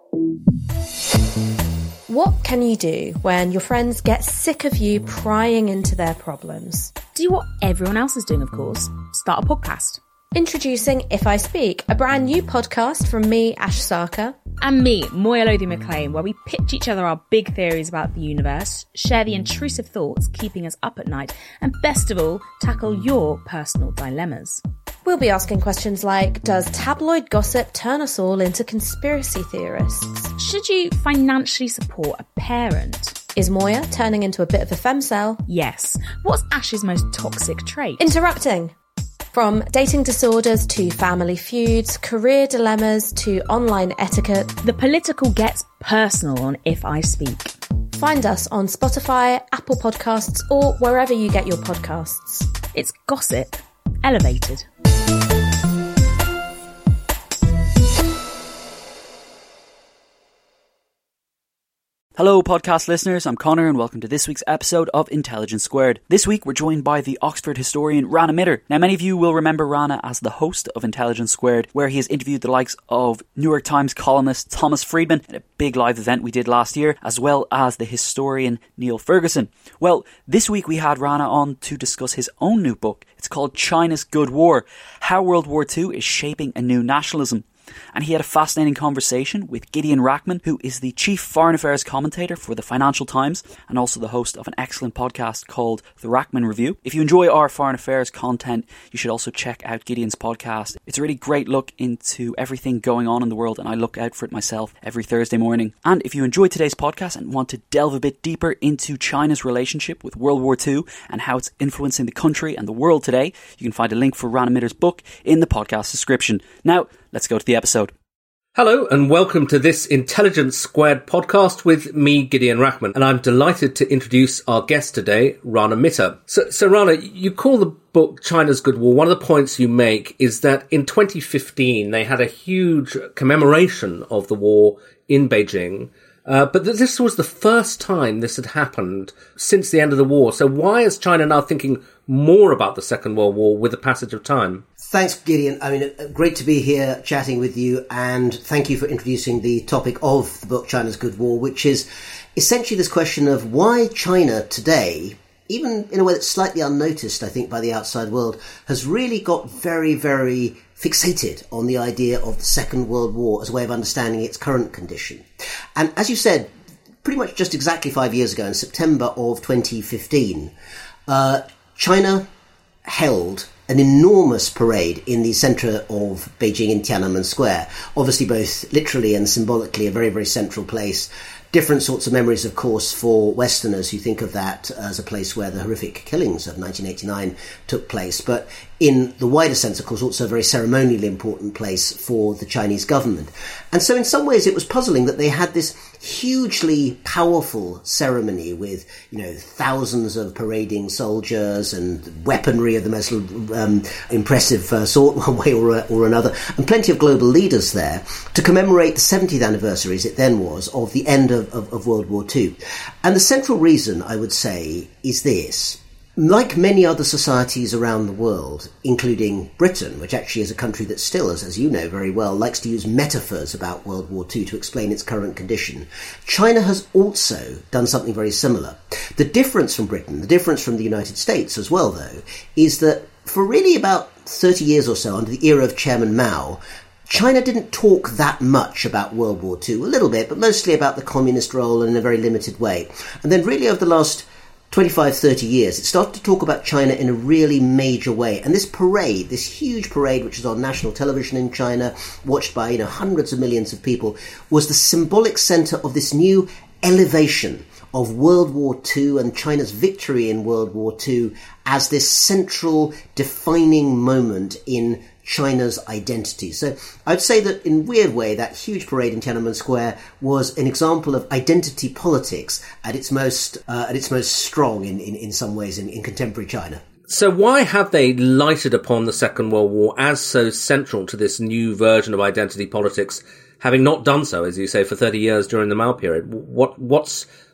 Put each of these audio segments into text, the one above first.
What can you do when your friends get sick of you prying into their problems? Do what everyone else is doing, of course. Start a podcast. Introducing If I Speak, a brand new podcast from me, Ash Sarkar. And me, Moya Lothian-McLean, where we pitch each other our big theories about the universe, share the intrusive thoughts keeping us up at night, and best of all, tackle your personal dilemmas. We'll be asking questions like, does tabloid gossip turn us all into conspiracy theorists? Should you financially support a parent? Is Moya turning into a bit of a femcel? Yes. What's Ash's most toxic trait? Interrupting. From dating disorders to family feuds, career dilemmas to online etiquette. The political gets personal on If I Speak. Find us on Spotify, Apple Podcasts, or wherever you get your podcasts. It's gossip elevated. Hello podcast listeners, I'm Connor and welcome to this week's episode of Intelligence Squared. This week we're joined by the Oxford historian Rana Mitter. Now many of you will remember Rana as the host of Intelligence Squared, where he has interviewed the likes of New York Times columnist Thomas Friedman in a big live event we did last year, as well as the historian Neil Ferguson. Well, this week we had Rana on to discuss his own new book. It's called China's Good War, How World War II is Shaping a New Nationalism. And he had a fascinating conversation with Gideon Rachman, who is the chief foreign affairs commentator for the Financial Times and also the host of an excellent podcast called The Rachman Review. If you enjoy our foreign affairs content, you should also check out Gideon's podcast. It's a really great look into everything going on in the world, and I look out for it myself every Thursday morning. And if you enjoyed today's podcast and want to delve a bit deeper into China's relationship with World War II and how it's influencing the country and the world today, you can find a link for Rana Mitter's book in the podcast description. Now, let's go to the episode. Hello and welcome to this Intelligence Squared podcast with me, Gideon Rachman, and I'm delighted to introduce our guest today, Rana Mitter. So Rana, you call the book China's Good War. One of the points you make is that in 2015 they had a huge commemoration of the war in Beijing, but this was the first time this had happened since the end of the war. So why is China now thinking more about the Second World War with the passage of time? Thanks, Gideon. I mean, great to be here chatting with you, and thank you for introducing the topic of the book China's Good War, which is essentially this question of why China today, even in a way that's slightly unnoticed, I think, by the outside world, has really got very, very fixated on the idea of the Second World War as a way of understanding its current condition. And as you said, pretty much just exactly 5 years ago, in September of 2015, China held an enormous parade in the centre of Beijing in Tiananmen Square. Obviously, both literally and symbolically, a very, very central place. Different sorts of memories, of course, for Westerners who think of that as a place where the horrific killings of 1989 took place. But in the wider sense, of course, also a very ceremonially important place for the Chinese government. And so in some ways it was puzzling that they had this hugely powerful ceremony with, thousands of parading soldiers and weaponry of the most impressive sort, one way or another, and plenty of global leaders there to commemorate the 70th anniversary, as it then was, of the end of World War II. And the central reason, I would say, is this. Like many other societies around the world, including Britain, which actually is a country that still, as you know very well, likes to use metaphors about World War II to explain its current condition, China has also done something very similar. The difference from Britain, the difference from the United States as well, though, is that for really about 30 years or so, under the era of Chairman Mao, China didn't talk that much about World War II, a little bit, but mostly about the communist role in a very limited way. And then really over the last 25, 30 years, it started to talk about China in a really major way. And this parade, this huge parade, which is on national television in China, watched by, hundreds of millions of people, was the symbolic centre of this new elevation of World War II and China's victory in World War II as this central defining moment in China's identity. So I'd say that in a weird way, that huge parade in Tiananmen Square was an example of identity politics at its most strong in some ways in contemporary China. So why have they lighted upon the Second World War as so central to this new version of identity politics, having not done so, as you say, for 30 years during the Mao period? What's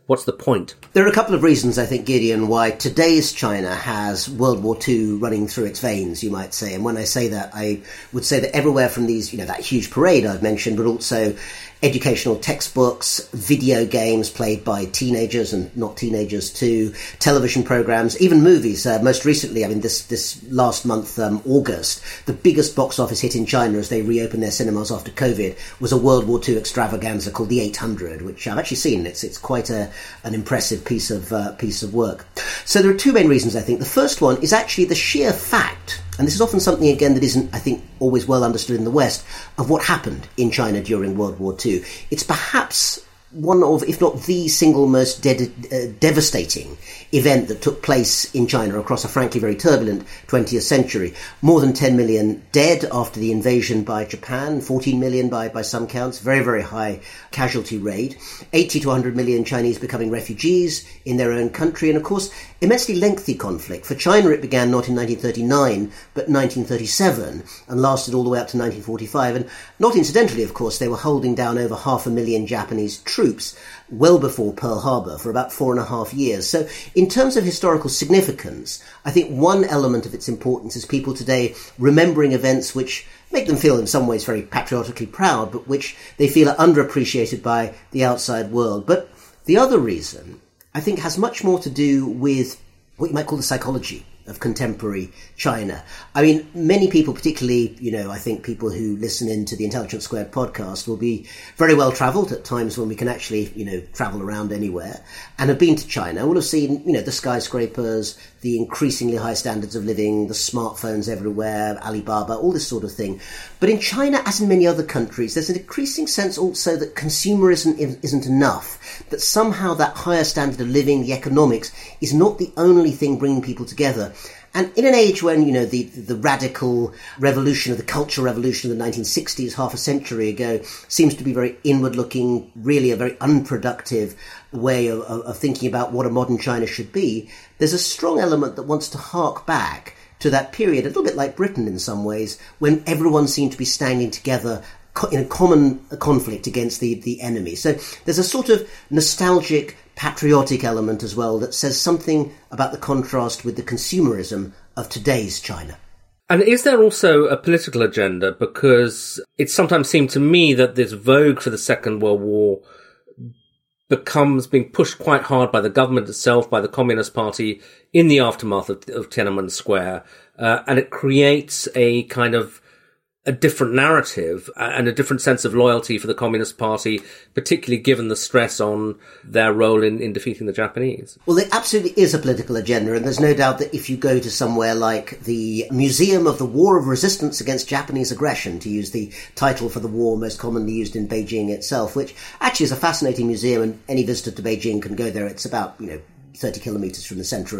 What's the point? There are a couple of reasons, I think, Gideon, why today's China has World War II running through its veins, you might say. And when I say that, I would say that everywhere from these, that huge parade I've mentioned, but also educational textbooks, video games played by teenagers and not teenagers too, television programs, even movies. Most recently, this last month, August, the biggest box office hit in China as they reopened their cinemas after COVID was a World War II extravaganza called The 800, which I've actually seen. It's quite an impressive piece of work. So there are two main reasons, I think. The first one is actually the sheer fact, and this is often something, again, that isn't, I think, always well understood in the West, of what happened in China during World War II. It's perhaps one of, if not the single most devastating event that took place in China across a frankly very turbulent 20th century. More than 10 million dead after the invasion by Japan, 14 million by some counts, very, very high casualty rate, 80 to 100 million Chinese becoming refugees in their own country, and of course, immensely lengthy conflict. For China, it began not in 1939, but 1937, and lasted all the way up to 1945. And not incidentally, of course, they were holding down over 500,000 Japanese troops well before Pearl Harbor for about 4.5 years. So in terms of historical significance, I think one element of its importance is people today remembering events which make them feel in some ways very patriotically proud, but which they feel are underappreciated by the outside world. But the other reason, I think, has much more to do with what you might call the psychology of contemporary China. I mean, many people, particularly, I think people who listen into the Intelligence Squared podcast will be very well travelled at times when we can actually, travel around anywhere, and have been to China, will have seen, the skyscrapers, the increasingly high standards of living, the smartphones everywhere, Alibaba, all this sort of thing. But in China, as in many other countries, there's an increasing sense also that consumerism isn't enough, that somehow that higher standard of living, the economics, is not the only thing bringing people together. And in an age when, the radical revolution of the Cultural Revolution of the 1960s, half a century ago, seems to be very inward-looking, really a very unproductive way of thinking about what a modern China should be, there's a strong element that wants to hark back to that period, a little bit like Britain in some ways, when everyone seemed to be standing together in a common conflict against the enemy. So there's a sort of nostalgic, patriotic element as well that says something about the contrast with the consumerism of today's China. And is there also a political agenda? Because it sometimes seemed to me that this vogue for the Second World War becomes being pushed quite hard by the government itself, by the Communist Party in the aftermath of Tiananmen Square. And it creates a kind of a different narrative and a different sense of loyalty for the Communist Party, particularly given the stress on their role in defeating the Japanese. Well, there absolutely is a political agenda, and there's no doubt that if you go to somewhere like the Museum of the War of Resistance Against Japanese Aggression, to use the title for the war most commonly used in Beijing itself, which actually is a fascinating museum, and any visitor to Beijing can go there. It's about, 30 kilometres from the centre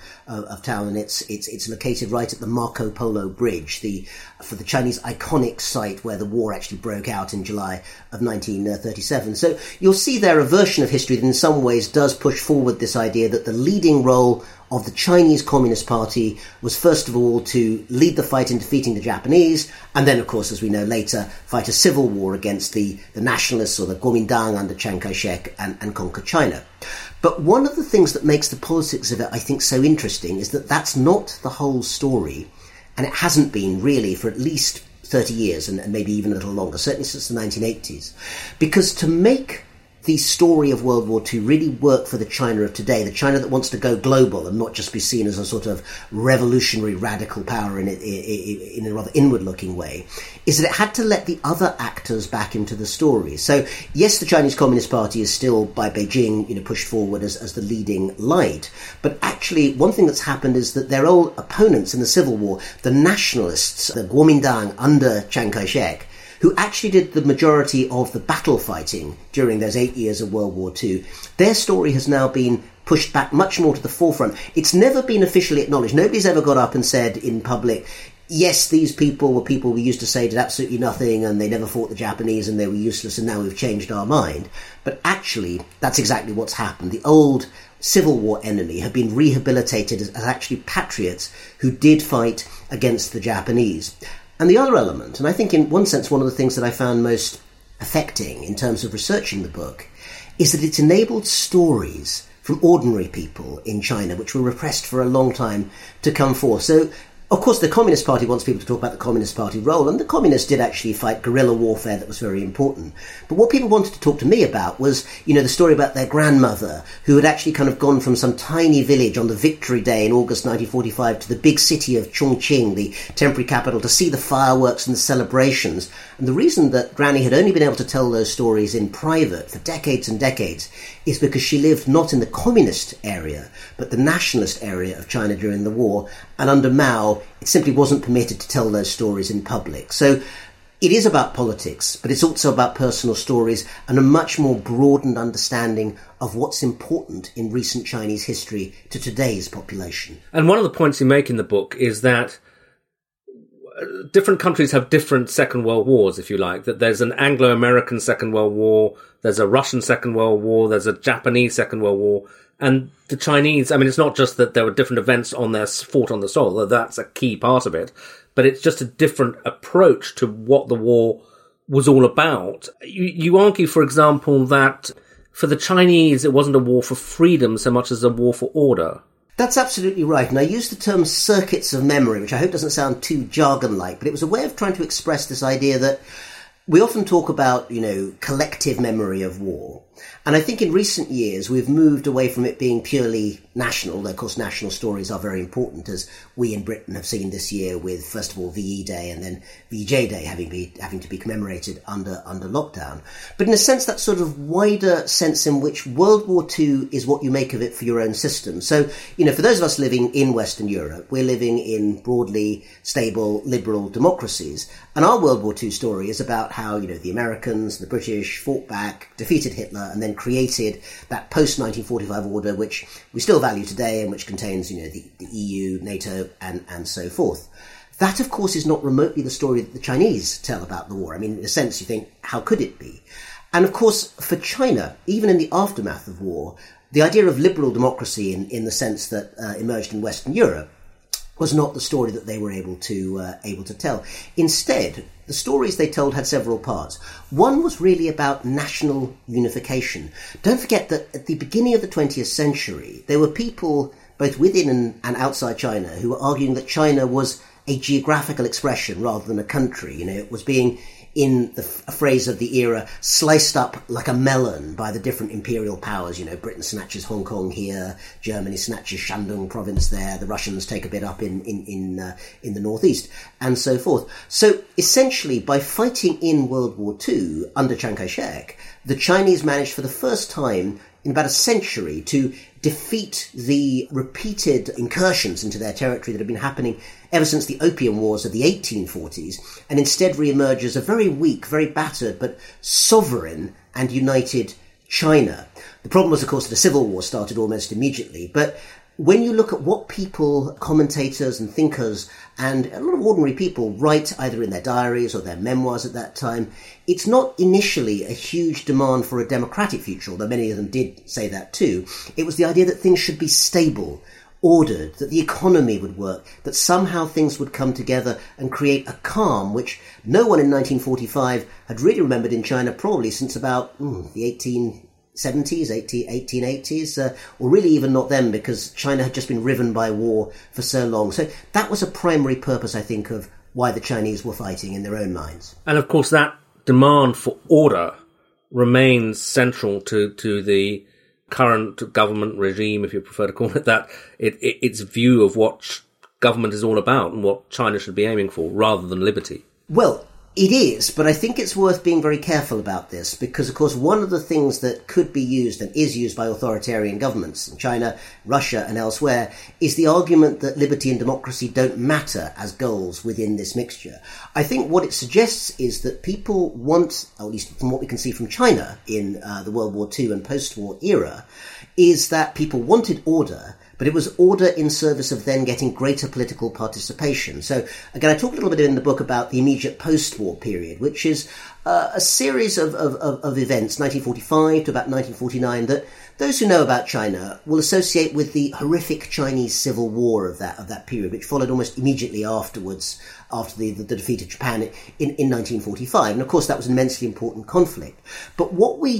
of town, and it's located right at the Marco Polo Bridge, for the Chinese iconic site where the war actually broke out in July of 1937. So you'll see there a version of history that in some ways does push forward this idea that the leading role of the Chinese Communist Party was first of all to lead the fight in defeating the Japanese, and then, of course, as we know later, fight a civil war against the nationalists or the Kuomintang under Chiang Kai-shek and conquer China. But one of the things that makes the politics of it, I think, so interesting is that that's not the whole story, and it hasn't been really for at least 30 years, and maybe even a little longer, certainly since the 1980s. Because to make the story of World War II really work for the China of today, the China that wants to go global and not just be seen as a sort of revolutionary radical power in a rather inward-looking way, is that it had to let the other actors back into the story. So, yes, the Chinese Communist Party is still, by Beijing, pushed forward as the leading light, but actually one thing that's happened is that their old opponents in the Civil War, the nationalists, the Kuomintang under Chiang Kai-shek, who actually did the majority of the battle fighting during those 8 years of World War II, their story has now been pushed back much more to the forefront. It's never been officially acknowledged. Nobody's ever got up and said in public, yes, these people were people we used to say did absolutely nothing and they never fought the Japanese and they were useless and now we've changed our mind. But actually, that's exactly what's happened. The old Civil War enemy have been rehabilitated as actually patriots who did fight against the Japanese. And the other element, and I think in one sense one of the things that I found most affecting in terms of researching the book, is that it's enabled stories from ordinary people in China, which were repressed for a long time, to come forth. So, of course, the Communist Party wants people to talk about the Communist Party role, and the Communists did actually fight guerrilla warfare that was very important. But what people wanted to talk to me about was, the story about their grandmother, who had actually kind of gone from some tiny village on the Victory Day in August 1945 to the big city of Chongqing, the temporary capital, to see the fireworks and the celebrations. And the reason that Granny had only been able to tell those stories in private for decades and decades is because she lived not in the communist area, but the nationalist area of China during the war. And under Mao, it simply wasn't permitted to tell those stories in public. So it is about politics, but it's also about personal stories and a much more broadened understanding of what's important in recent Chinese history to today's population. And one of the points you make in the book is that different countries have different Second World Wars, if you like, that there's an Anglo-American Second World War, there's a Russian Second World War, there's a Japanese Second World War, and the Chinese, I mean, it's not just that there were different events on their fought on the soil, that's a key part of it, but it's just a different approach to what the war was all about. You argue, for example, that for the Chinese, it wasn't a war for freedom so much as a war for order. That's absolutely right. And I use the term circuits of memory, which I hope doesn't sound too jargon-like, but it was a way of trying to express this idea that we often talk about, collective memory of war. And I think in recent years, we've moved away from it being purely national. Of course, national stories are very important, as we in Britain have seen this year with, first of all, VE Day and then VJ Day having to be commemorated under lockdown. But in a sense, that sort of wider sense in which World War II is what you make of it for your own system. So, for those of us living in Western Europe, we're living in broadly stable, liberal democracies. And our World War II story is about how, the Americans, the British fought back, defeated Hitler, and then created that post-1945 order, which we still value today and which contains, the EU, NATO, and so forth. That, of course, is not remotely the story that the Chinese tell about the war. I mean, in a sense, you think, how could it be? And, of course, for China, even in the aftermath of war, the idea of liberal democracy in the sense that emerged in Western Europe was not the story that they were able to tell. Instead, the stories they told had several parts. One was really about national unification. Don't forget that at the beginning of the 20th century, there were people both within and outside China who were arguing that China was a geographical expression rather than a country. It was being, in the phrase of the era, sliced up like a melon by the different imperial powers. Britain snatches Hong Kong here, Germany snatches Shandong province there, the Russians take a bit up in the northeast, and so forth. So essentially, by fighting in World War II under Chiang Kai-shek, the Chinese managed for the first time in about a century to defeat the repeated incursions into their territory that had been happening ever since the Opium Wars of the 1840s, and instead re-emerge as a very weak, very battered, but sovereign and united China. The problem was, of course, that a civil war started almost immediately, but when you look at what people, commentators and thinkers, and a lot of ordinary people write either in their diaries or their memoirs at that time, it's not initially a huge demand for a democratic future, although many of them did say that too. It was the idea that things should be stable, ordered, that the economy would work, that somehow things would come together and create a calm, which no one in 1945 had really remembered in China probably since about the 1870s, 1880s, or really even not then, because China had just been riven by war for so long. So that was a primary purpose, I think, of why the Chinese were fighting in their own minds. And of course that demand for order remains central to the current government regime, if you prefer to call it that, its view of what government is all about and what China should be aiming for, rather than liberty. Well, it is, but I think it's worth being very careful about this because, of course, one of the things that could be used and is used by authoritarian governments in China, Russia and elsewhere is the argument that liberty and democracy don't matter as goals within this mixture. I think what it suggests is that people want, at least from what we can see from China in the World War II and post-war era, is that people wanted order, but it was order in service of then getting greater political participation. So, again, I talk a little bit in the book about the immediate post-war period, which is a series of events, 1945 to about 1949, that those who know about China will associate with the horrific Chinese civil war of that period, which followed almost immediately afterwards, after the defeat of Japan in 1945. And, of course, that was an immensely important conflict. But what we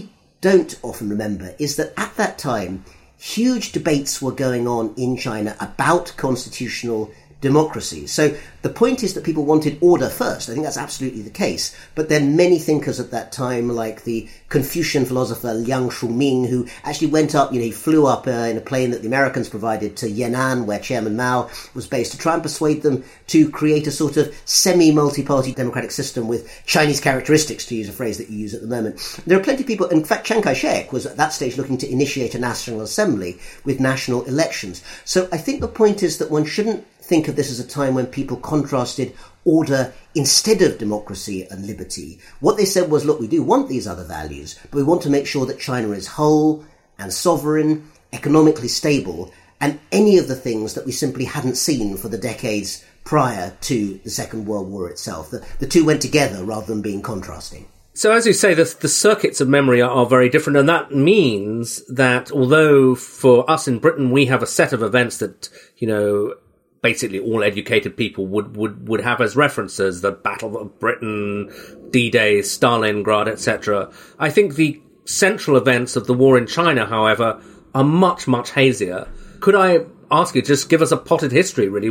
don't often remember is that at that time, huge debates were going on in China about constitutional democracy. So the point is that people wanted order first. I think that's absolutely the case. But then many thinkers at that time, like the Confucian philosopher Liang Shuming, who actually went up, he flew up in a plane that the Americans provided to Yan'an, where Chairman Mao was based, to try and persuade them to create a sort of semi-multi-party democratic system with Chinese characteristics, to use a phrase that you use at the moment. There are plenty of people, in fact, Chiang Kai-shek was at that stage looking to initiate a national assembly with national elections. So I think the point is that one shouldn't think of this as a time when people contrasted order instead of democracy and liberty. What they said was, look, we do want these other values, but we want to make sure that China is whole and sovereign, economically stable, and any of the things that we simply hadn't seen for the decades prior to the Second World War itself. The two went together rather than being contrasting. So as you say, the circuits of memory are very different, and that means that although for us in Britain we have a set of events that, basically all educated people would have as references, the Battle of Britain, D-Day, Stalingrad, etc. I think the central events of the war in China, however, are much, much hazier. Could I ask you, just give us a potted history, really?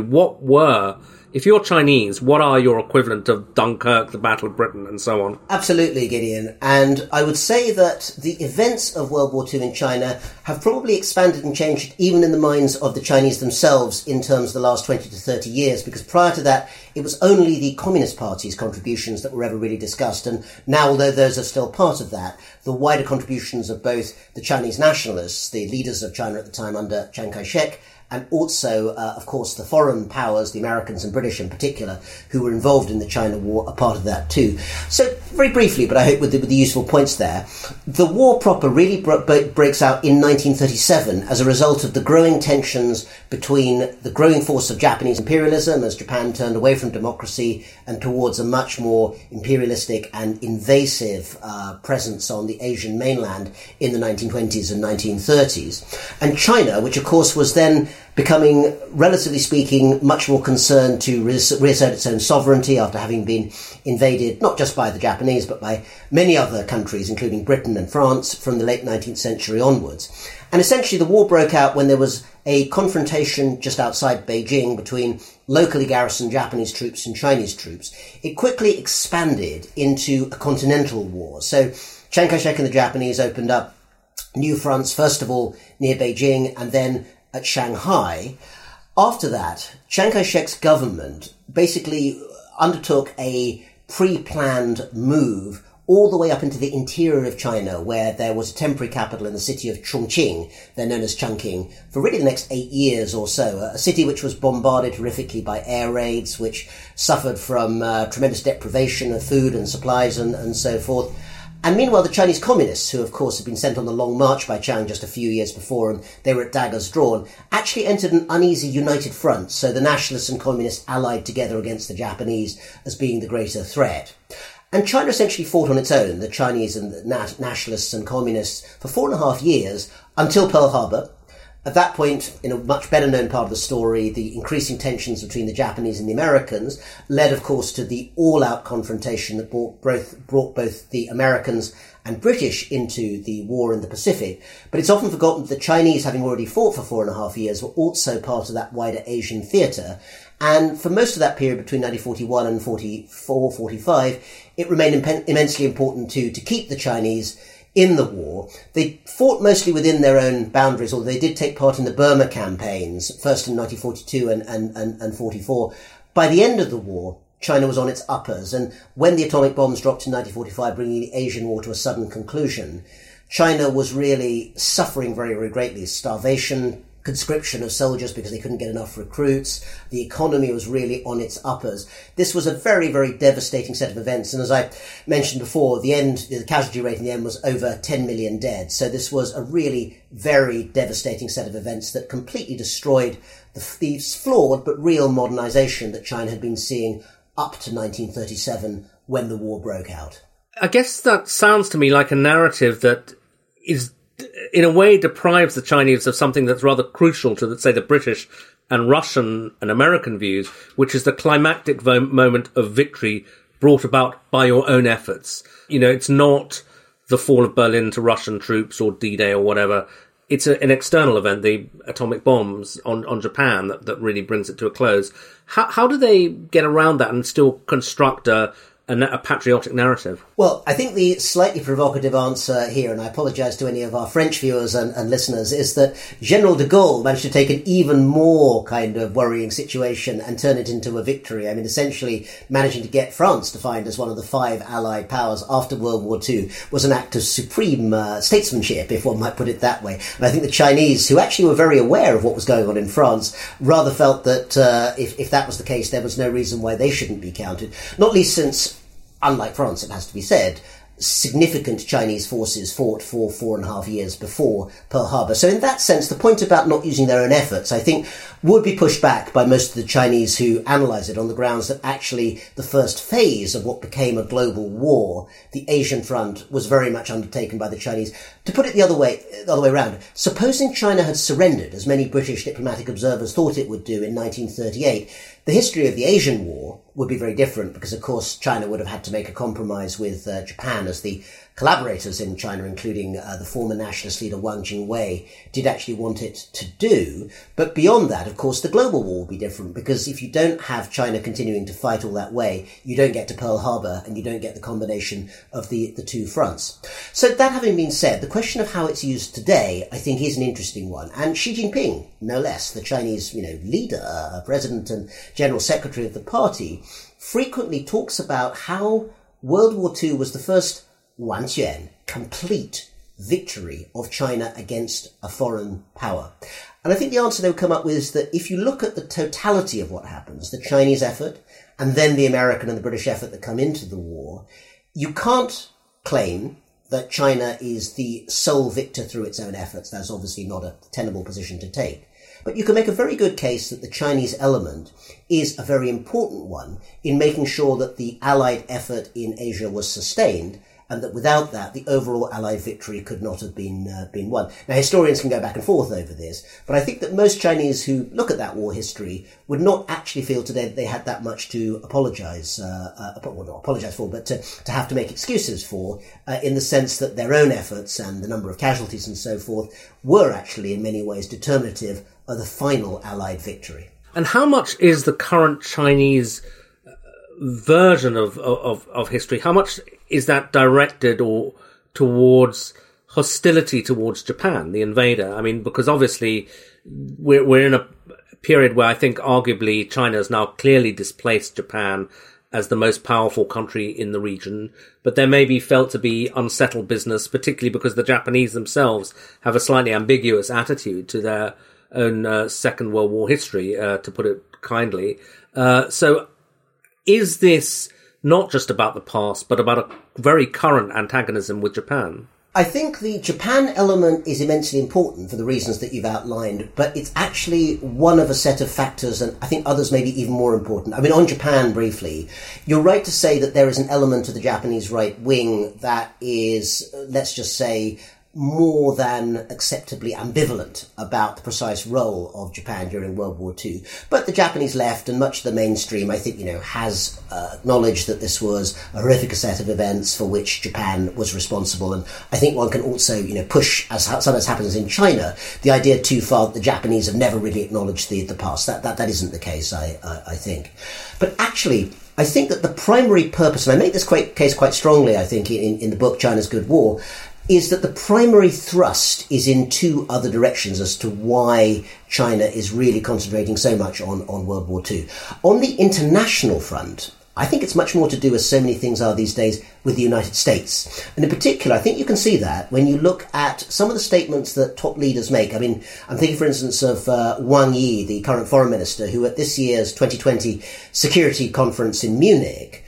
If you're Chinese, what are your equivalent of Dunkirk, the Battle of Britain, and so on? Absolutely, Gideon. And I would say that the events of World War II in China have probably expanded and changed even in the minds of the Chinese themselves in terms of the last 20 to 30 years, because prior to that, it was only the Communist Party's contributions that were ever really discussed. And now, although those are still part of that, the wider contributions of both the Chinese nationalists, the leaders of China at the time under Chiang Kai-shek, and also, of course, the foreign powers, the Americans and British in particular, who were involved in the China War, are part of that too. So, very briefly, but I hope with the useful points there, the war proper really breaks out in 1937 as a result of the growing tensions between the growing force of Japanese imperialism as Japan turned away from democracy and towards a much more imperialistic and invasive presence on the Asian mainland in the 1920s and 1930s. And China, which of course was then becoming, relatively speaking, much more concerned to reassert its own sovereignty after having been invaded not just by the Japanese but by many other countries, including Britain and France, from the late 19th century onwards. And essentially the war broke out when there was a confrontation just outside Beijing between locally garrisoned Japanese troops and Chinese troops. It quickly expanded into a continental war. So Chiang Kai-shek and the Japanese opened up new fronts, first of all near Beijing and then at Shanghai. After that, Chiang Kai-shek's government basically undertook a pre-planned move all the way up into the interior of China, where there was a temporary capital in the city of Chongqing, then known as Chungking, for really the next 8 years or so. A city which was bombarded horrifically by air raids, which suffered from tremendous deprivation of food and supplies and so forth. And meanwhile, the Chinese communists, who of course had been sent on the Long March by Chiang just a few years before, and they were at daggers drawn, actually entered an uneasy united front. So the nationalists and communists allied together against the Japanese as being the greater threat. And China essentially fought on its own, the Chinese and the nationalists and communists, for 4.5 years until Pearl Harbor. At that point, in a much better known part of the story, the increasing tensions between the Japanese and the Americans led, of course, to the all-out confrontation that brought both the Americans and British into the war in the Pacific. But it's often forgotten that the Chinese, having already fought for 4.5 years, were also part of that wider Asian theatre. And for most of that period between 1941 and 44-45, it remained immensely important to keep the Chinese in the war. They fought mostly within their own boundaries, although they did take part in the Burma campaigns, first in 1942 and 44. By the end of the war, China was on its uppers, and when the atomic bombs dropped in 1945, bringing the Asian War to a sudden conclusion, China was really suffering very, very greatly. Starvation, conscription of soldiers because they couldn't get enough recruits. The economy was really on its uppers. This was a very, very devastating set of events. And as I mentioned before, the casualty rate in the end was over 10 million dead. So this was a really very devastating set of events that completely destroyed the flawed but real modernization that China had been seeing up to 1937 when the war broke out. I guess that sounds to me like a narrative that is in a way deprives the Chinese of something that's rather crucial to, let's say, the British and Russian and American views, which is the climactic moment of victory brought about by your own efforts. It's not the fall of Berlin to Russian troops or D-Day or whatever. It's an external event, the atomic bombs on Japan, that really brings it to a close. How do they get around that and still construct a patriotic narrative? Well, I think the slightly provocative answer here, and I apologise to any of our French viewers and listeners, is that General de Gaulle managed to take an even more kind of worrying situation and turn it into a victory. I mean, essentially managing to get France defined as one of the 5 Allied powers after World War II was an act of supreme statesmanship, if one might put it that way. And I think the Chinese, who actually were very aware of what was going on in France, rather felt that if that was the case, there was no reason why they shouldn't be counted. Not least since, unlike France, it has to be said, significant Chinese forces fought for 4.5 years before Pearl Harbor. So in that sense, the point about not using their own efforts, I think, would be pushed back by most of the Chinese who analyse it on the grounds that actually the first phase of what became a global war, the Asian front, was very much undertaken by the Chinese. To put it the other way around, supposing China had surrendered, as many British diplomatic observers thought it would do in 1938, the history of the Asian War would be very different because, of course, China would have had to make a compromise with Japan, as the collaborators in China, including the former nationalist leader Wang Jingwei, did actually want it to do. But beyond that, of course, the global war will be different, because if you don't have China continuing to fight all that way, you don't get to Pearl Harbor and you don't get the combination of the two fronts. So that having been said, the question of how it's used today, I think, is an interesting one. And Xi Jinping, no less, the Chinese leader, president and general secretary of the party, frequently talks about how World War II was the first 完全 complete victory of China against a foreign power. And I think the answer they would come up with is that if you look at the totality of what happens, the Chinese effort and then the American and the British effort that come into the war, you can't claim that China is the sole victor through its own efforts. That's obviously not a tenable position to take. But you can make a very good case that the Chinese element is a very important one in making sure that the Allied effort in Asia was sustained, and that without that, the overall Allied victory could not have been won. Not historians can go back and forth over this, but I think that most Chinese who look at that war history would not actually feel today that they had that much to apologise, well, not apologise for, but to have to make excuses for, in the sense that their own efforts and the number of casualties and so forth were actually in many ways determinative of the final Allied victory. And how much is the current Chinese version of history, how much is that directed or towards hostility towards Japan, the invader? I mean, because obviously we're in a period where I think arguably China has now clearly displaced Japan as the most powerful country in the region, but there may be felt to be unsettled business, particularly because the Japanese themselves have a slightly ambiguous attitude to their own Second World War history, to put it kindly. So is this not just about the past, but about a very current antagonism with Japan? I think the Japan element is immensely important for the reasons that you've outlined, but it's actually one of a set of factors, and I think others may be even more important. I mean, on Japan, briefly, you're right to say that there is an element of the Japanese right wing that is, let's just say, more than acceptably ambivalent about the precise role of Japan during World War II. But the Japanese left and much of the mainstream, I think, has acknowledged that this was a horrific set of events for which Japan was responsible. And I think one can also, push, as sometimes happens in China, the idea too far that the Japanese have never really acknowledged the past. That isn't the case, I think. But actually, I think that the primary purpose, and I make this case quite strongly, I think, in the book China's Good War, is that the primary thrust is in two other directions as to why China is really concentrating so much on World War II. On the international front, I think it's much more to do, as so many things are these days, with the United States. And in particular, I think you can see that when you look at some of the statements that top leaders make. I mean, I'm thinking, for instance, of Wang Yi, the current foreign minister, who at this year's 2020 Security Conference in Munich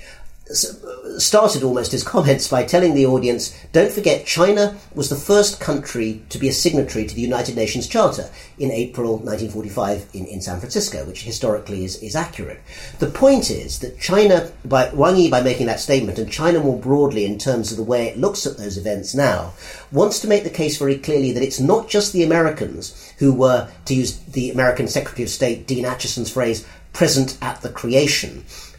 started almost his comments by telling the audience, don't forget, China was the first country to be a signatory to the United Nations Charter in April 1945 in San Francisco, which historically is accurate. The point is that China, by Wang Yi, by making that statement, and China more broadly in terms of the way it looks at those events now, wants to make the case very clearly that it's not just the Americans who were, to use the American Secretary of State Dean Acheson's phrase, present at the creation.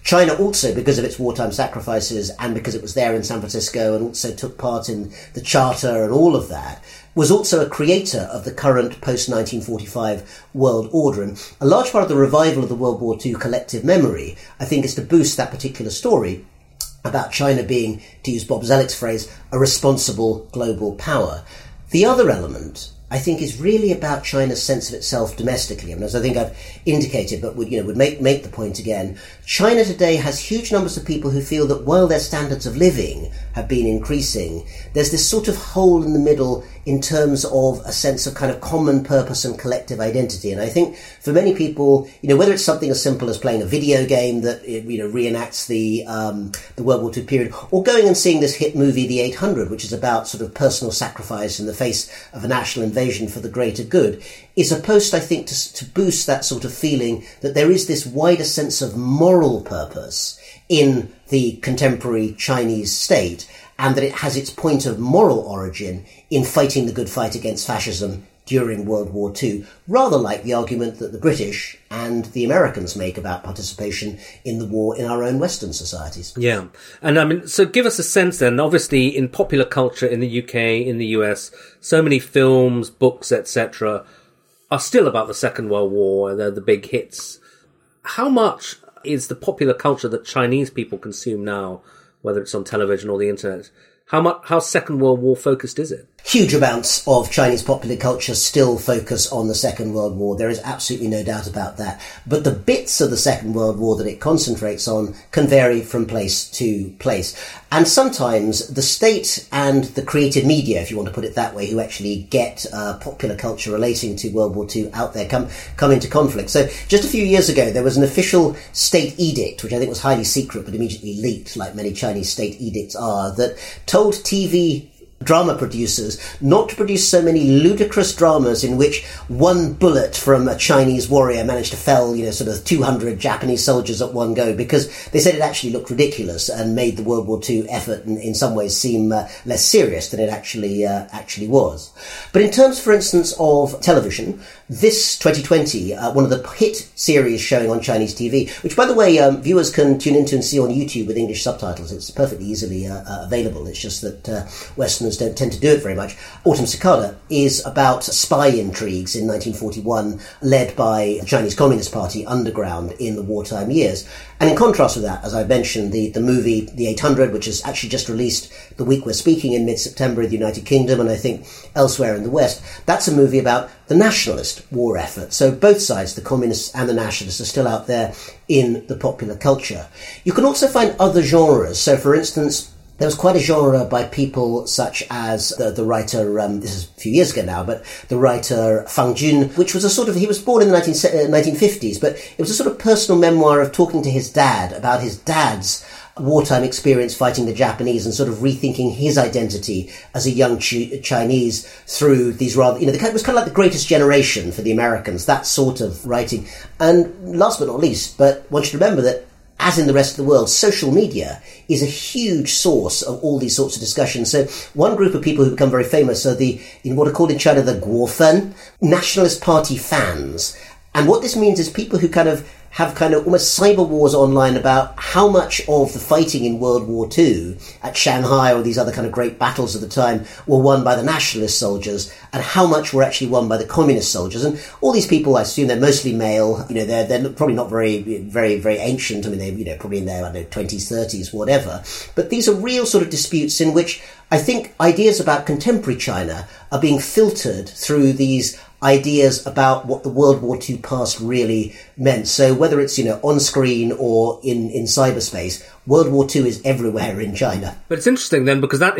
China also, because of its wartime sacrifices and because it was there in San Francisco and also took part in the Charter and all of that, was also a creator of the current post-1945 world order. And a large part of the revival of the World War II collective memory, I think, is to boost that particular story about China being, to use Bob Zoellick's phrase, a responsible global power. The other element, I think, is really about China's sense of itself domestically. I mean, as I think I've indicated, but would make the point again, China today has huge numbers of people who feel that while their standards of living have been increasing, there's this sort of hole in the middle in terms of a sense of kind of common purpose and collective identity. And I think for many people, whether it's something as simple as playing a video game that, reenacts the World War II period, or going and seeing this hit movie, The 800, which is about sort of personal sacrifice in the face of a national invasion for the greater good, is a post, I think, to boost that sort of feeling that there is this wider sense of moral purpose in the contemporary Chinese state, and that it has its point of moral origin in fighting the good fight against fascism during World War II, rather like the argument that the British and the Americans make about participation in the war in our own Western societies. Yeah. And I mean, so give us a sense then, obviously in popular culture in the UK, in the US, so many films, books, etc. are still about the Second World War, and they're the big hits. How much is the popular culture that Chinese people consume now, whether it's on television or the internet, how Second World War focused is it? Huge amounts of Chinese popular culture still focus on the Second World War. There is absolutely no doubt about that. But the bits of the Second World War that it concentrates on can vary from place to place. And sometimes the state and the creative media, if you want to put it that way, who actually get popular culture relating to World War II out there, come into conflict. So just a few years ago, there was an official state edict, which I think was highly secret but immediately leaked, like many Chinese state edicts are, that told TV drama producers not to produce so many ludicrous dramas in which one bullet from a Chinese warrior managed to fell, sort of 200 Japanese soldiers at one go, because they said it actually looked ridiculous and made the World War II effort in some ways seem less serious than it actually was. But in terms, for instance, of television, this 2020, one of the hit series showing on Chinese TV, which, by the way, viewers can tune into and see on YouTube with English subtitles. It's perfectly easily available. It's just that Westerners don't tend to do it very much. Autumn Cicada is about spy intrigues in 1941 led by the Chinese Communist Party underground in the wartime years. And in contrast with that, as I mentioned, the movie The 800, which is actually just released the week we're speaking in mid-September in the United Kingdom and I think elsewhere in the West, that's a movie about the nationalist war effort. So both sides, the communists and the nationalists, are still out there in the popular culture. You can also find other genres. So, for instance, there was quite a genre by people such as the writer, this is a few years ago now, but the writer Fang Jun, which was a sort of, he was born in the 1950s, but it was a sort of personal memoir of talking to his dad about his dad's wartime experience fighting the Japanese and sort of rethinking his identity as a young Chinese through these rather, it was kind of like The Greatest Generation for the Americans, that sort of writing. And last but not least, but one should remember that as in the rest of the world, social media is a huge source of all these sorts of discussions. So one group of people who become very famous are in what are called in China the Guofen, Nationalist Party fans. And what this means is people who have almost cyber wars online about how much of the fighting in World War II at Shanghai or these other kind of great battles of the time were won by the nationalist soldiers and how much were actually won by the communist soldiers. And all these people, I assume they're mostly male, they're probably not very, very, very ancient. I mean, they're, probably in their, 20s, 30s, whatever. But these are real sort of disputes in which I think ideas about contemporary China are being filtered through these ideas about what the World War II past really meant. So whether it's, on screen or in cyberspace, World War II is everywhere in China. But it's interesting then, because that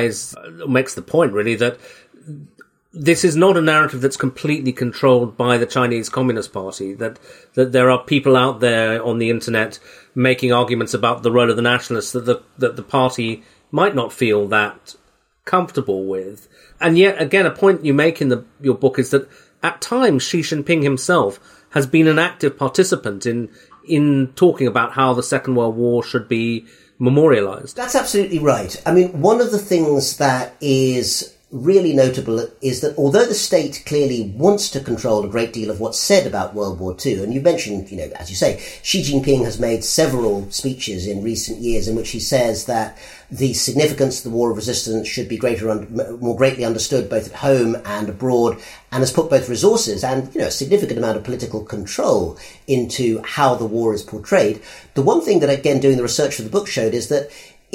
makes the point really that this is not a narrative that's completely controlled by the Chinese Communist Party, that there are people out there on the internet making arguments about the role of the nationalists that the party might not feel that comfortable with. And yet, again, a point you make in your book is that at times Xi Jinping himself has been an active participant in talking about how the Second World War should be memorialized. That's absolutely right. I mean, one of the things that is really notable is that although the state clearly wants to control a great deal of what's said about World War II, and you mentioned, as you say, Xi Jinping has made several speeches in recent years in which he says that the significance of the war of resistance should be more greatly understood both at home and abroad, and has put both resources and a significant amount of political control into how the war is portrayed. The one thing that, again, doing the research for the book showed is that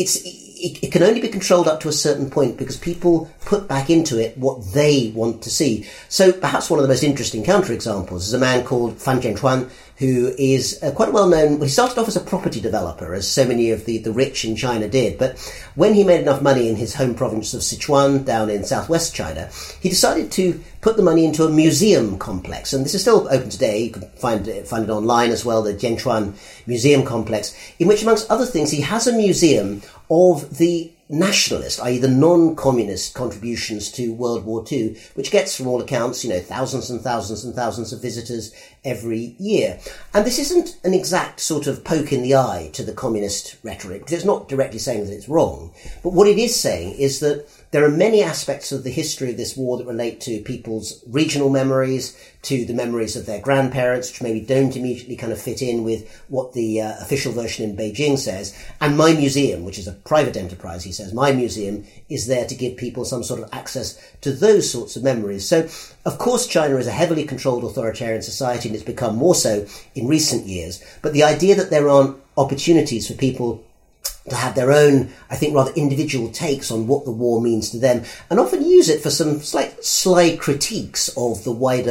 it can only be controlled up to a certain point because people put back into it what they want to see. So perhaps one of the most interesting counterexamples is a man called Fan Jianchuan, who is quite well known. He started off as a property developer, as so many of the rich in China did. But when he made enough money in his home province of Sichuan, down in southwest China, he decided to put the money into a museum complex. And this is still open today. You can find it online as well, the Jianchuan Museum Complex, in which, amongst other things, he has a museum of the nationalist, i.e. the non-communist contributions to World War II, which gets, from all accounts, thousands and thousands and thousands of visitors every year. And this isn't an exact sort of poke in the eye to the communist rhetoric, because it's not directly saying that it's wrong. But what it is saying is that there are many aspects of the history of this war that relate to people's regional memories, to the memories of their grandparents, which maybe don't immediately kind of fit in with what the official version in Beijing says. And my museum, which is a private enterprise, he says, my museum is there to give people some sort of access to those sorts of memories. So, of course, China is a heavily controlled authoritarian society, and it's become more so in recent years. But the idea that there aren't opportunities for people to have their own, I think, rather individual takes on what the war means to them, and often use it for some sly critiques of the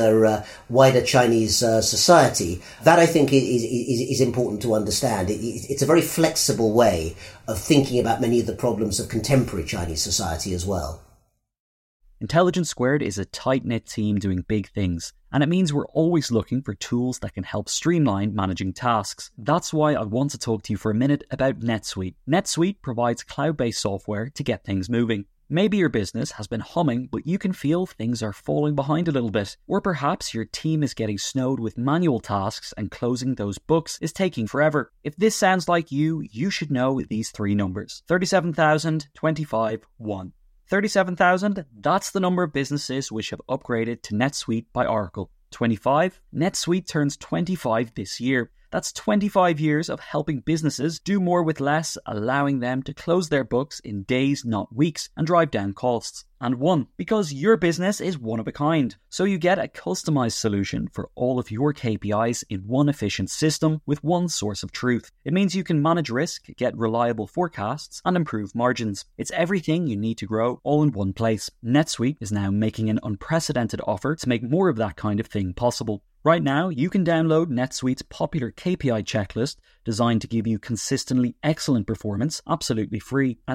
wider Chinese society. That, I think, is important to understand. It's a very flexible way of thinking about many of the problems of contemporary Chinese society as well. Intelligence Squared is a tight-knit team doing big things, and it means we're always looking for tools that can help streamline managing tasks. That's why I want to talk to you for a minute about NetSuite. NetSuite provides cloud-based software to get things moving. Maybe your business has been humming, but you can feel things are falling behind a little bit. Or perhaps your team is getting snowed with manual tasks and closing those books is taking forever. If this sounds like you should know these three numbers. 37,000, 25, 1. 37,000, that's the number of businesses which have upgraded to NetSuite by Oracle. 25, NetSuite turns 25 this year. That's 25 years of helping businesses do more with less, allowing them to close their books in days, not weeks, and drive down costs. And 1, because your business is one of a kind. So you get a customized solution for all of your KPIs in one efficient system with one source of truth. It means you can manage risk, get reliable forecasts, and improve margins. It's everything you need to grow all in one place. NetSuite is now making an unprecedented offer to make more of that kind of thing possible. Right now, you can download NetSuite's popular KPI checklist designed to give you consistently excellent performance absolutely free at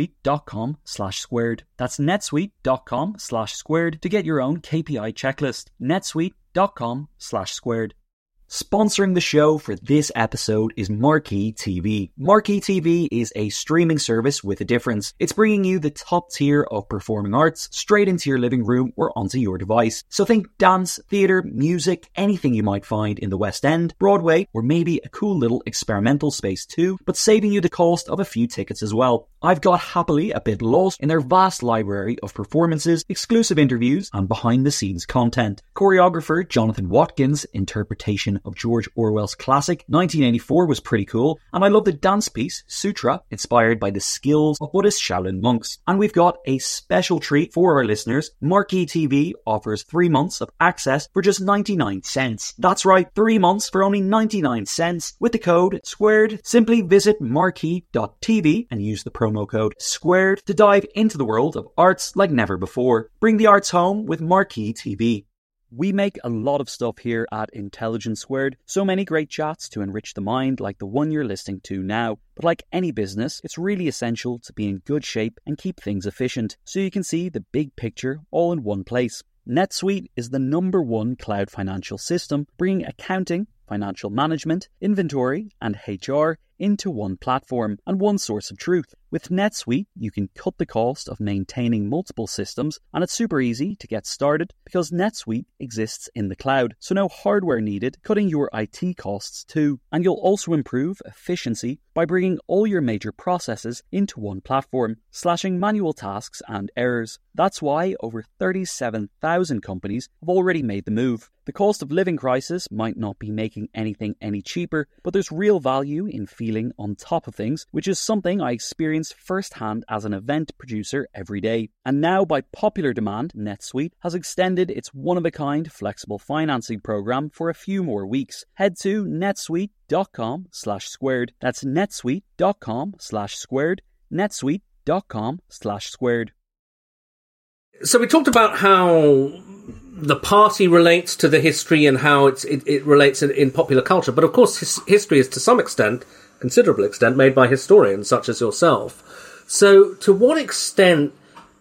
netsuite.com/squared. That's netsuite.com/squared to get your own KPI checklist. netsuite.com/squared. Sponsoring the show for this episode is Marquee TV. Marquee TV is a streaming service with a difference. It's bringing you the top tier of performing arts straight into your living room or onto your device. So think dance, theatre, music, anything you might find in the West End, Broadway, or maybe a cool little experimental space too, but saving you the cost of a few tickets as well. I've got happily a bit lost in their vast library of performances, exclusive interviews, and behind-the-scenes content. Choreographer Jonathan Watkins' interpretation of George Orwell's classic 1984 was pretty cool, and I love the dance piece Sutra, inspired by the skills of Buddhist Shaolin monks. And we've got a special treat for our listeners. Marquee TV offers 3 months of access for just 99 cents. That's right, 3 months for only 99 cents with the code SQUARED. Simply visit marquee.tv and use the promo code SQUARED to dive into the world of arts like never before. Bring the arts home with Marquee TV. We make a lot of stuff here at Intelligence Squared, so many great chats to enrich the mind like the one you're listening to now. But like any business, it's really essential to be in good shape and keep things efficient, so you can see the big picture all in one place. NetSuite is the #1 cloud financial system, bringing accounting, financial management, inventory, and HR into one platform and one source of truth. With NetSuite, you can cut the cost of maintaining multiple systems, and it's super easy to get started because NetSuite exists in the cloud, so no hardware needed, cutting your IT costs too. And you'll also improve efficiency by bringing all your major processes into one platform, slashing manual tasks and errors. That's why over 37,000 companies have already made the move. The cost of living crisis might not be making anything any cheaper, but there's real value in feeling on top of things, which is something I experience firsthand as an event producer every day. And now, by popular demand, NetSuite has extended its one-of-a-kind flexible financing program for a few more weeks. Head to netsuite.com/squared. That's netsuite.com/squared. netsuite.com/squared. So we talked about how the party relates to the history and how it relates in popular culture. But of course, history is to some extent, considerable extent, made by historians such as yourself. So to what extent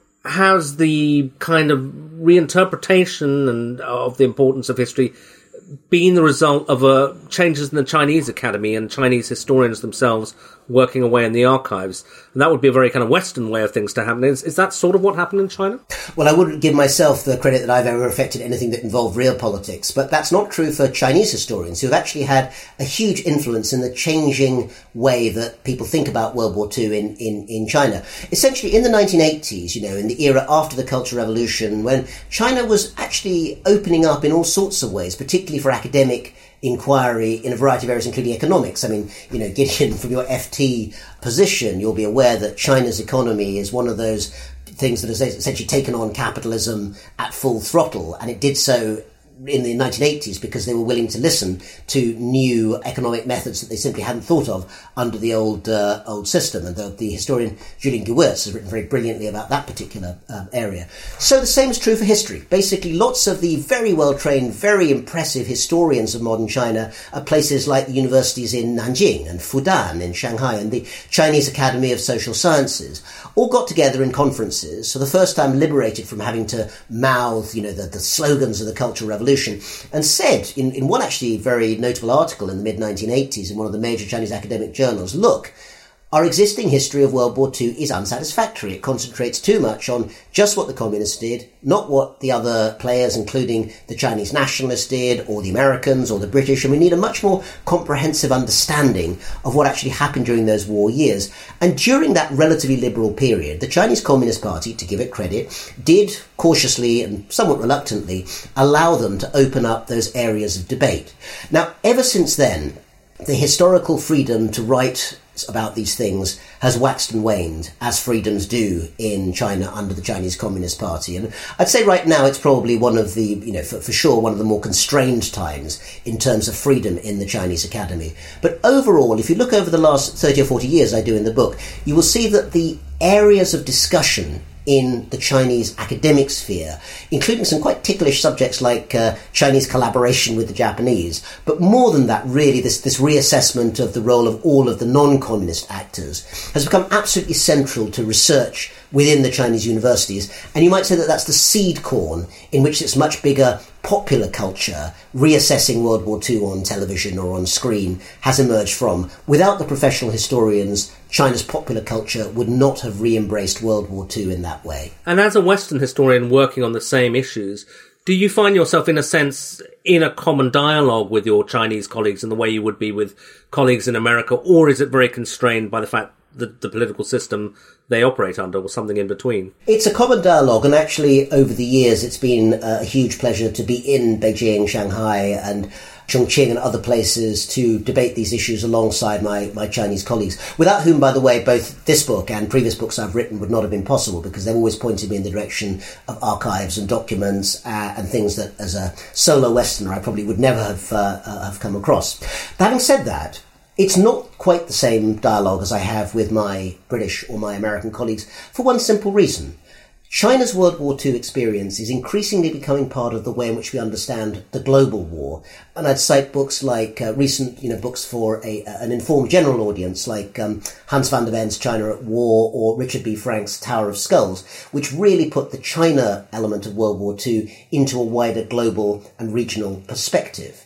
has the kind of reinterpretation of the importance of history been the result of changes in the Chinese Academy and Chinese historians themselves working away in the archives? And that would be a very kind of Western way of things to happen. Is that sort of what happened in China? Well, I wouldn't give myself the credit that I've ever affected anything that involved real politics, but that's not true for Chinese historians, who have actually had a huge influence in the changing way that people think about World War II in China. Essentially, in the 1980s, in the era after the Cultural Revolution, when China was actually opening up in all sorts of ways, particularly for academic inquiry in a variety of areas, including economics. I mean, Gideon, from your FT position, you'll be aware that China's economy is one of those things that has essentially taken on capitalism at full throttle, and it did so in the 1980s because they were willing to listen to new economic methods that they simply hadn't thought of under the old system. And the historian Julien Gewirtz has written very brilliantly about that particular area. So the same is true for history. Basically, lots of the very well-trained, very impressive historians of modern China are places like the universities in Nanjing and Fudan in Shanghai and the Chinese Academy of Social Sciences, all got together in conferences, for the first time liberated from having to mouth, the slogans of the Cultural Revolution, and said in one actually very notable article in the mid-1980s in one of the major Chinese academic journals, look, our existing history of World War II is unsatisfactory. It concentrates too much on just what the communists did, not what the other players, including the Chinese nationalists, did, or the Americans, or the British, and we need a much more comprehensive understanding of what actually happened during those war years. And during that relatively liberal period, the Chinese Communist Party, to give it credit, did cautiously and somewhat reluctantly allow them to open up those areas of debate. Now, ever since then, the historical freedom to write about these things has waxed and waned, as freedoms do in China under the Chinese Communist Party. And I'd say right now it's probably one of the, for sure, one of the more constrained times in terms of freedom in the Chinese Academy. But overall, if you look over the last 30 or 40 years I do in the book, you will see that the areas of discussion in the Chinese academic sphere, including some quite ticklish subjects like Chinese collaboration with the Japanese. But more than that, really, this reassessment of the role of all of the non-communist actors has become absolutely central to research within the Chinese universities. And you might say that that's the seed corn in which this much bigger popular culture, reassessing World War II on television or on screen, has emerged from. Without the professional historians, China's popular culture would not have re-embraced World War II in that way. And as a Western historian working on the same issues, do you find yourself, in a sense, in a common dialogue with your Chinese colleagues in the way you would be with colleagues in America, or is it very constrained by the fact that the political system they operate under, or something in between? It's a common dialogue, and actually over the years it's been a huge pleasure to be in Beijing, Shanghai and Chongqing and other places to debate these issues alongside my Chinese colleagues, without whom, by the way, both this book and previous books I've written would not have been possible, because they've always pointed me in the direction of archives and documents and things that as a solo Westerner I probably would never have come across. But having said that, it's not quite the same dialogue as I have with my British or my American colleagues for one simple reason. China's World War II experience is increasingly becoming part of the way in which we understand the global war. And I'd cite books like recent books for an informed general audience, like Hans van der Ven's China at War or Richard B. Frank's Tower of Skulls, which really put the China element of World War II into a wider global and regional perspective.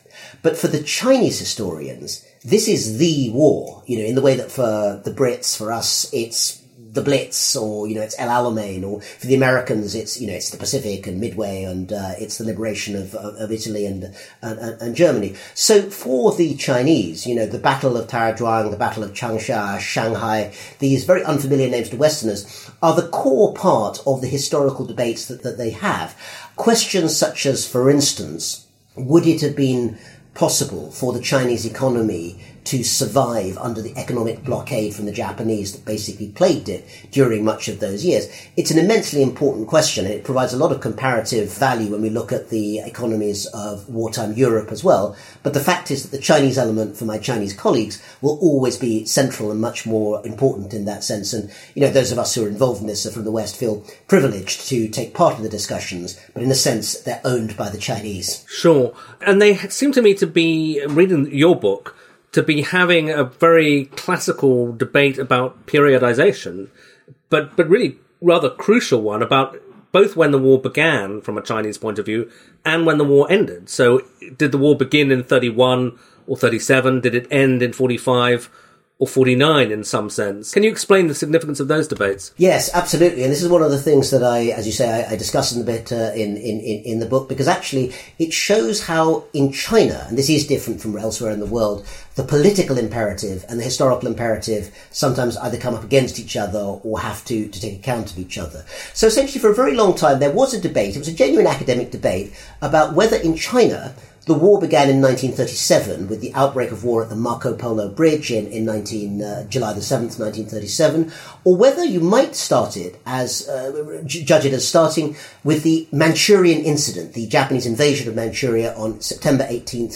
But for the Chinese historians, this is the war, in the way that for the Brits, for us, it's the Blitz, or, it's El Alamein, or for the Americans, it's the Pacific and Midway, and it's the liberation of Italy and Germany. So for the Chinese, the Battle of Tarazhuang, the Battle of Changsha, Shanghai, these very unfamiliar names to Westerners, are the core part of the historical debates that they have. Questions such as, for instance, would it have been possible for the Chinese economy to survive under the economic blockade from the Japanese that basically plagued it during much of those years? It's an immensely important question, and it provides a lot of comparative value when we look at the economies of wartime Europe as well. But the fact is that the Chinese element for my Chinese colleagues will always be central and much more important in that sense. And, those of us who are involved in this from the West feel privileged to take part in the discussions, but in a sense, they're owned by the Chinese. Sure. And they seem to me to be, reading your book, to be having a very classical debate about periodization, but really rather crucial one about both when the war began from a Chinese point of view and when the war ended. So did the war begin in 31 or 37? Did it end in 45 or 49 in some sense? Can you explain the significance of those debates? Yes, absolutely. And this is one of the things that I discuss in a bit in the book, because actually it shows how in China, and this is different from elsewhere in the world, the political imperative and the historical imperative sometimes either come up against each other or have to take account of each other. So essentially for a very long time there was a debate, it was a genuine academic debate, about whether in China the war began in 1937 with the outbreak of war at the Marco Polo Bridge in July the 7th, 1937, or whether you might start it judge it as starting with the Manchurian incident, the Japanese invasion of Manchuria on September 18th,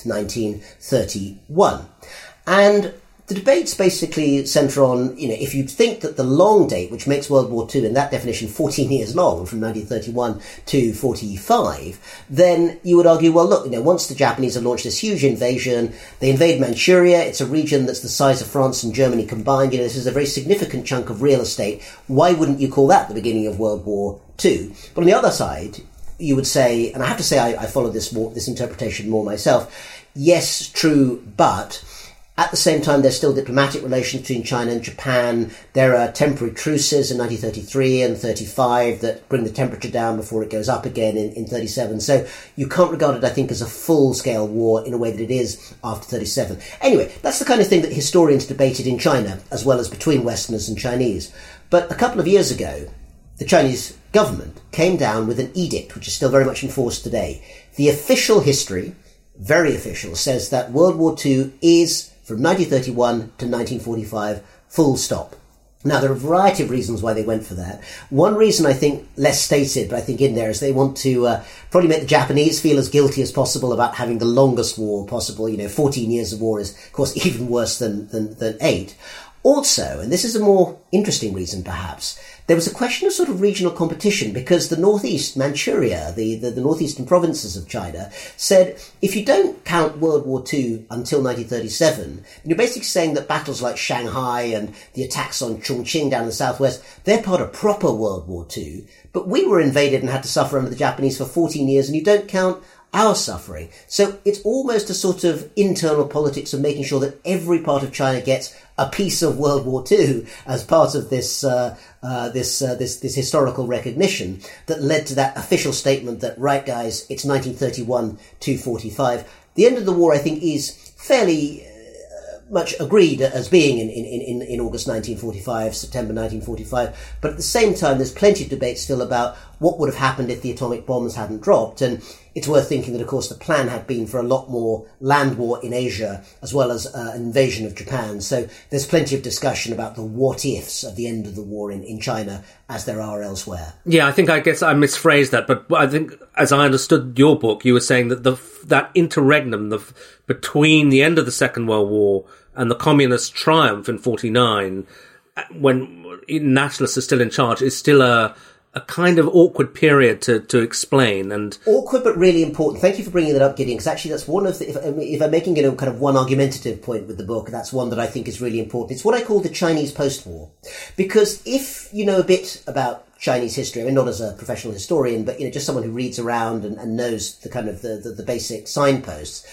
1931. And the debates basically centre on, if you think that the long date, which makes World War II in that definition 14 years long, from 1931 to 45, then you would argue, well, look, once the Japanese have launched this huge invasion, they invade Manchuria, it's a region that's the size of France and Germany combined, this is a very significant chunk of real estate. Why wouldn't you call that the beginning of World War II? But on the other side, you would say, and I have to say I follow this interpretation more myself, yes, true, but at the same time, there's still diplomatic relations between China and Japan. There are temporary truces in 1933 and 35 that bring the temperature down before it goes up again in 37. So you can't regard it, I think, as a full-scale war in a way that it is after 37. Anyway, that's the kind of thing that historians debated in China, as well as between Westerners and Chinese. But a couple of years ago, the Chinese government came down with an edict, which is still very much enforced today. The official history, very official, says that World War II is from 1931 to 1945, full stop. Now, there are a variety of reasons why they went for that. One reason, I think, less stated, but I think in there, is they want to probably make the Japanese feel as guilty as possible about having the longest war possible. 14 years of war is, of course, even worse than 8. Also, and this is a more interesting reason perhaps, there was a question of sort of regional competition, because the northeast, Manchuria, the northeastern provinces of China, said if you don't count World War II until 1937, you're basically saying that battles like Shanghai and the attacks on Chongqing down in the southwest, they're part of proper World War II, but we were invaded and had to suffer under the Japanese for 14 years, and you don't count our suffering. So it's almost a sort of internal politics of making sure that every part of China gets a piece of World War II as part of this historical recognition that led to that official statement that, right, guys, it's 1931 to 45. The end of the war, I think, is fairly much agreed as being in August 1945, September 1945. But at the same time, there's plenty of debate still about what would have happened if the atomic bombs hadn't dropped. And it's worth thinking that, of course, the plan had been for a lot more land war in Asia, as well as an invasion of Japan. So there's plenty of discussion about the what-ifs of the end of the war in China, as there are elsewhere. Yeah, I guess I misphrased that, but I think, as I understood your book, you were saying that that interregnum between the end of the Second World War and the communist triumph in 49, when nationalists are still in charge, is still a kind of awkward period to explain. And awkward, but really important. Thank you for bringing that up, Gideon, because actually that's one of the, if I'm making kind of one argumentative point with the book, that's one that I think is really important. It's what I call the Chinese post-war. Because if you know a bit about Chinese history, I mean, not as a professional historian, but, just someone who reads around and knows the kind of the basic signposts.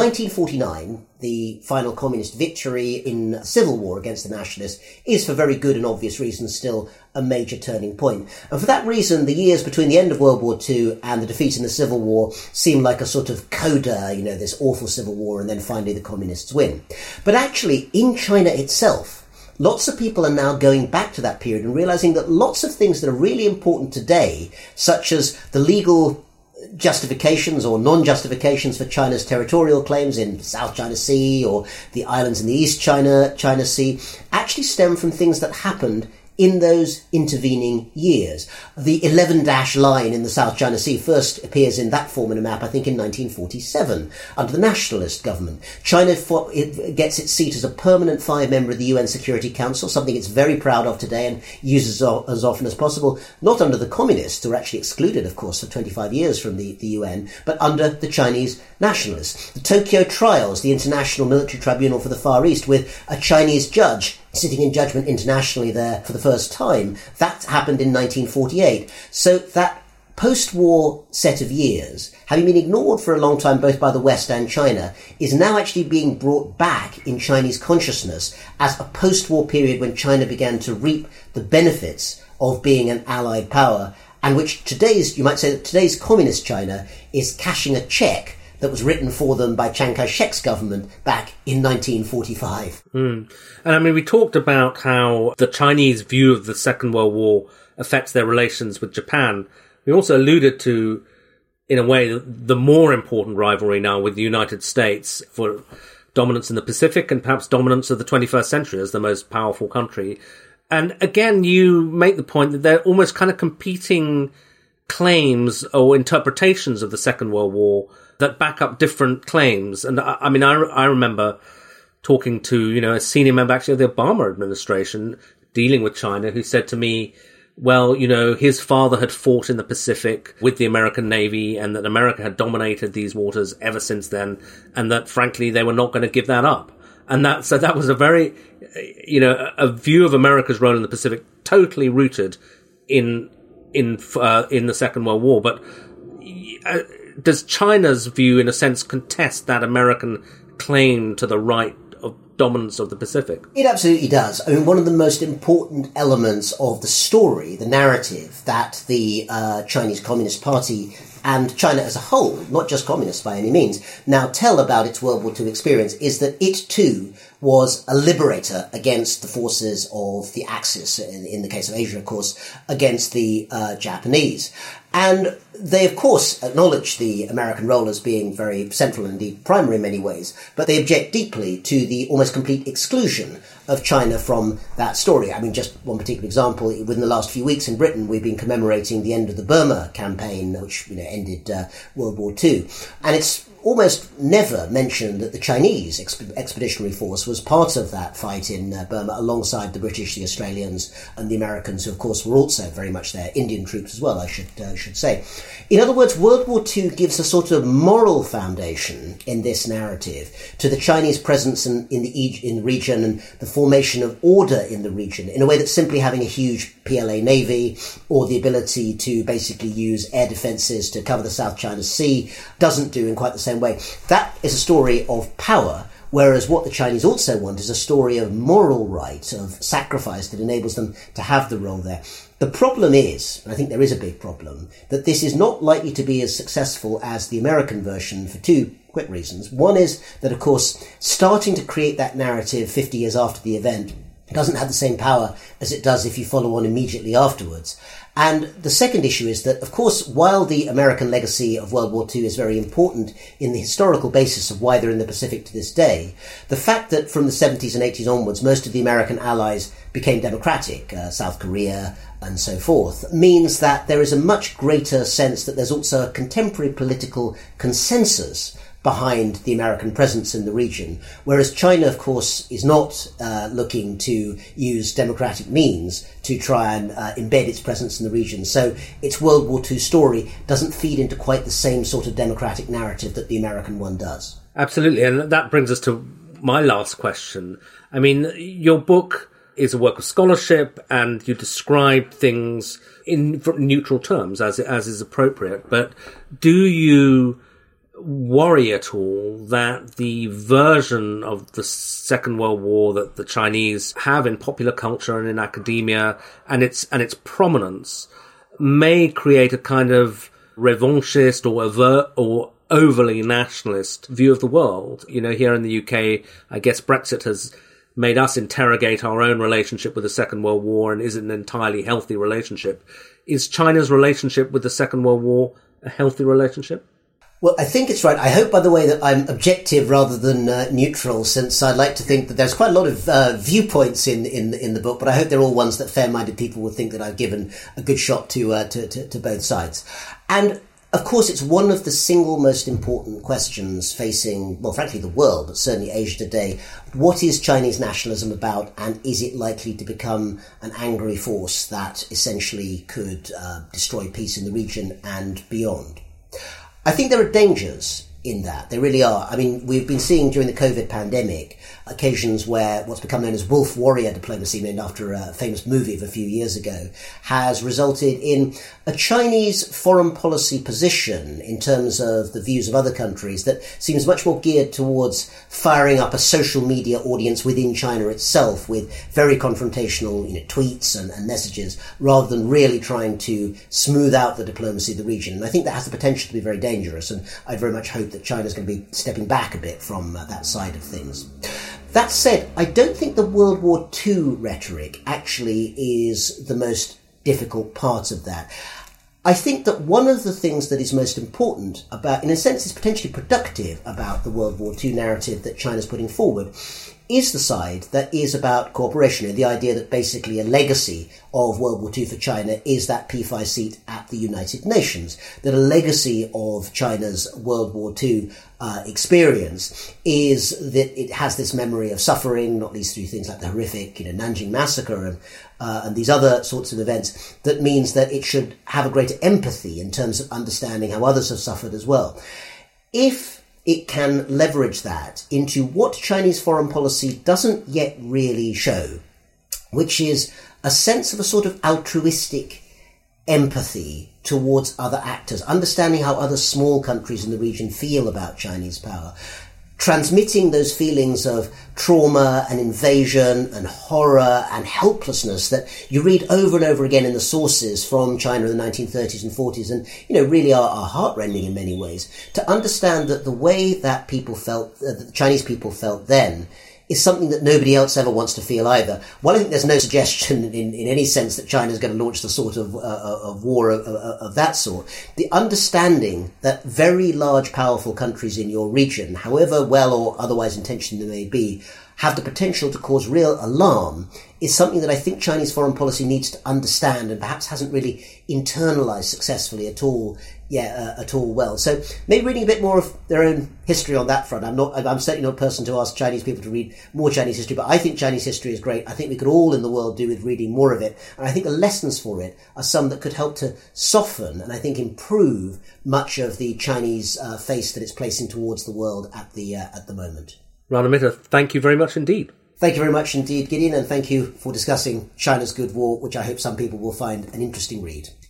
1949, the final communist victory in a civil war against the nationalists, is for very good and obvious reasons still a major turning point. And for that reason, the years between the end of World War II and the defeat in the Civil War seem like a sort of coda, this awful civil war, and then finally the communists win. But actually, in China itself, lots of people are now going back to that period and realizing that lots of things that are really important today, such as the legal justifications or non-justifications for China's territorial claims in the South China Sea or the islands in the East China Sea, actually stem from things that happened in those intervening years. The 11-dash line in the South China Sea first appears in that form in a map, I think, in 1947, under the nationalist government. China it gets its seat as a permanent 5-member of the UN Security Council, something it's very proud of today and uses as often as possible, not under the communists, who were actually excluded, of course, for 25 years from the UN, but under the Chinese nationalists. The Tokyo Trials, the International Military Tribunal for the Far East, with a Chinese judge sitting in judgment internationally there for the first time, that happened in 1948. So that post-war set of years, having been ignored for a long time both by the West and China, is now actually being brought back in Chinese consciousness as a post-war period when China began to reap the benefits of being an allied power, and which you might say that today's communist China is cashing a check that was written for them by Chiang Kai-shek's government back in 1945. And I mean, we talked about how the Chinese view of the Second World War affects their relations with Japan. We also alluded to, in a way, the more important rivalry now with the United States for dominance in the Pacific and perhaps dominance of the 21st century as the most powerful country. And again, you make the point that they're almost kind of competing claims or interpretations of the Second World War that back up different claims. And I mean, I remember talking to, a senior member actually of the Obama administration dealing with China who said to me, well, his father had fought in the Pacific with the American Navy and that America had dominated these waters ever since then, and that frankly, they were not going to give that up. And that was a very, a view of America's role in the Pacific totally rooted in the Second World War. But does China's view, in a sense, contest that American claim to the right of dominance of the Pacific? It absolutely does. I mean, one of the most important elements of the story, the narrative that the Chinese Communist Party and China as a whole, not just communists by any means, now tell about its World War II experience is that it too was a liberator against the forces of the Axis, in the case of Asia, of course, against the Japanese. And they, of course, acknowledge the American role as being very central and indeed primary in many ways, but they object deeply to the almost complete exclusion of China from that story. I mean, just one particular example, within the last few weeks in Britain, we've been commemorating the end of the Burma campaign, which ended World War II. And it's almost never mentioned that the Chinese expeditionary force was part of that fight in Burma alongside the British, the Australians and the Americans, who of course were also very much there, Indian troops as well, I should say. In other words, World War II gives a sort of moral foundation in this narrative to the Chinese presence in the region and the formation of order in the region in a way that simply having a huge PLA navy or the ability to basically use air defences to cover the South China Sea doesn't do in quite the same way. That is a story of power, whereas what the Chinese also want is a story of moral right, of sacrifice that enables them to have the role there. The problem is, and I think there is a big problem, that this is not likely to be as successful as the American version for two quick reasons. One is that, of course, starting to create that narrative 50 years after the event doesn't have the same power as it does if you follow on immediately afterwards. And the second issue is that, of course, while the American legacy of World War II is very important in the historical basis of why they're in the Pacific to this day, the fact that from the 70s and 80s onwards, most of the American allies became democratic, South Korea and so forth, means that there is a much greater sense that there's also a contemporary political consensus behind the American presence in the region, whereas China, of course, is not looking to use democratic means to try and embed its presence in the region. So its World War II story doesn't feed into quite the same sort of democratic narrative that the American one does. Absolutely, and that brings us to my last question. I mean, your book is a work of scholarship, and you describe things in neutral terms as is appropriate. But do you worry at all that the version of the Second World War that the Chinese have in popular culture and in academia and its prominence may create a kind of revanchist or overly nationalist view of the world? You know, here in the UK, I guess Brexit has made us interrogate our own relationship with the Second World War and is it an entirely healthy relationship. Is China's relationship with the Second World War a healthy relationship? Well, I think it's right. I hope, by the way, that I'm objective rather than neutral, since I'd like to think that there's quite a lot of viewpoints in the book, but I hope they're all ones that fair-minded people will think that I've given a good shot to both sides. And of course, it's one of the single most important questions facing, well, frankly, the world, but certainly Asia today. What is Chinese nationalism about, and is it likely to become an angry force that essentially could destroy peace in the region and beyond? I think there are dangers in that. There really are. I mean, we've been seeing during the COVID pandemic occasions where what's become known as wolf warrior diplomacy, named after a famous movie of a few years ago, has resulted in a Chinese foreign policy position in terms of the views of other countries that seems much more geared towards firing up a social media audience within China itself with very confrontational, tweets and messages, rather than really trying to smooth out the diplomacy of the region. And I think that has the potential to be very dangerous, and I very much hope that China's going to be stepping back a bit from that side of things. That said, I don't think the World War II rhetoric actually is the most difficult part of that. I think that one of the things that is most important about, in a sense, is potentially productive about the World War II narrative that China's putting forward, is the side that is about cooperation, and the idea that basically a legacy of World War II for China is that P5 seat at the United Nations, that a legacy of China's World War II experience is that it has this memory of suffering, not least through things like the horrific Nanjing massacre and these other sorts of events, that means that it should have a greater empathy in terms of understanding how others have suffered as well. If it can leverage that into what Chinese foreign policy doesn't yet really show, which is a sense of a sort of altruistic empathy towards other actors, understanding how other small countries in the region feel about Chinese power, transmitting those feelings of trauma and invasion and horror and helplessness that you read over and over again in the sources from China in the 1930s and 40s and, really are heartrending in many ways, to understand that the way that people felt, that the Chinese people felt then, is something that nobody else ever wants to feel either. Well, I think there's no suggestion in any sense that China's going to launch the sort of war of that sort. The understanding that very large, powerful countries in your region, however well or otherwise intentioned they may be, have the potential to cause real alarm is something that I think Chinese foreign policy needs to understand and perhaps hasn't really internalized successfully at all well. So maybe reading a bit more of their own history on that front. I'm certainly not a person to ask Chinese people to read more Chinese history, but I think Chinese history is great. I think we could all in the world do with reading more of it. And I think the lessons for it are some that could help to soften and I think improve much of the Chinese face that it's placing towards the world at the moment. Rana Mitter, thank you very much indeed. Thank you very much indeed, Gideon, and thank you for discussing China's Good War, which I hope some people will find an interesting read.